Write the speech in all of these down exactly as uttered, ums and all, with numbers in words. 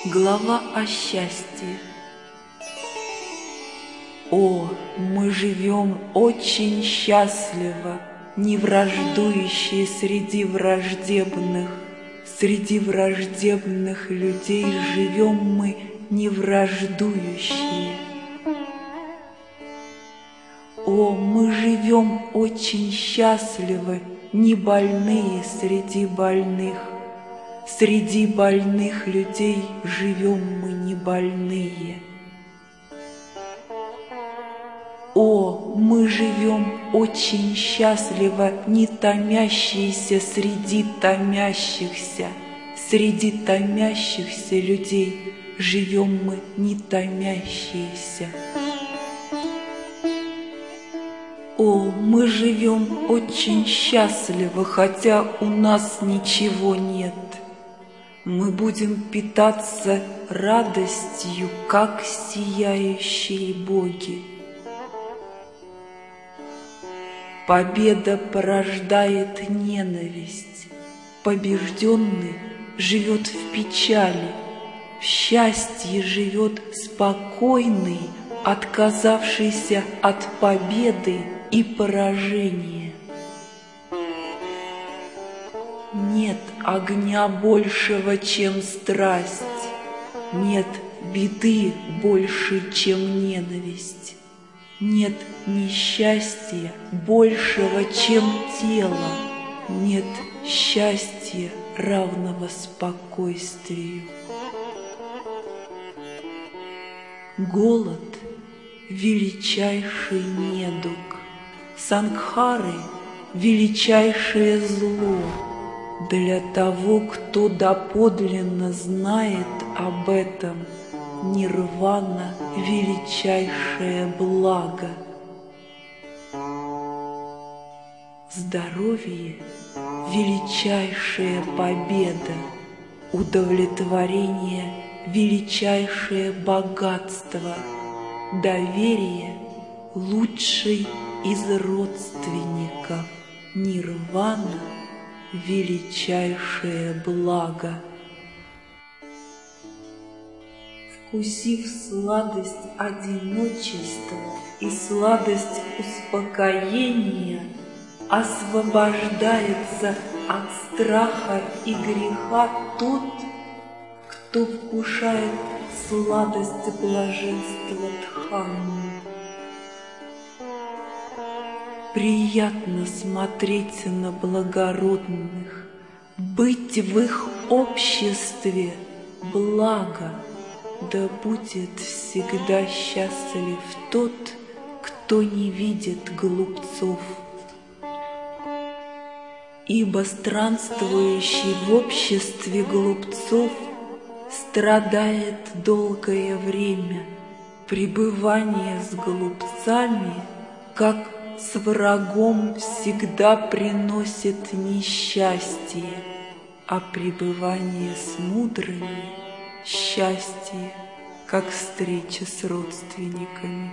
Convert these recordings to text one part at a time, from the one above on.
Глава о счастье. О, мы живем очень счастливо, не враждующие среди враждебных. Среди враждебных людей живем мы не враждующие. О, мы живем очень счастливо, не больные среди больных. Среди больных людей живем мы не больные. О, мы живем очень счастливо, не томящиеся среди томящихся. Среди томящихся людей живем мы не томящиеся. О, мы живем очень счастливо, хотя у нас ничего нет. Мы будем питаться радостью, как сияющие боги. Победа порождает ненависть. Побежденный живет в печали. В счастье живет спокойный, отказавшийся от победы и поражения. Нет огня большего, чем страсть. Нет беды больше, чем ненависть. Нет несчастья большего, чем тело. Нет счастья, равного спокойствию. Голод — величайший недуг. Сангхары — величайшее зло. Для того, кто доподлинно знает об этом, нирвана — величайшее благо. Здоровье — величайшая победа. Удовлетворение — величайшее богатство. Доверие — лучший из родственников. Нирвана — величайшее благо. Вкусив сладость одиночества и сладость успокоения, освобождается от страха и греха тот, кто вкушает сладость блаженства Дхаммы. Приятно смотреть на благородных, быть в их обществе благо. Да будет всегда счастлив тот, кто не видит глупцов. Ибо странствующий в обществе глупцов страдает долгое время. Пребывание с глупцами, как с врагом, всегда приносит несчастье, а пребывание с мудрыми — счастье, как встреча с родственниками.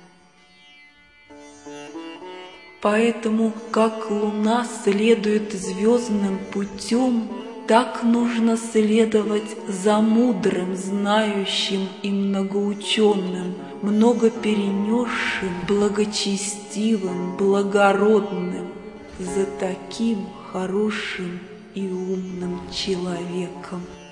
Поэтому, как луна следует звездным путем, так нужно следовать за мудрым, знающим и многоученым, много перенесшим, благочестивым, благородным, за таким хорошим и умным человеком.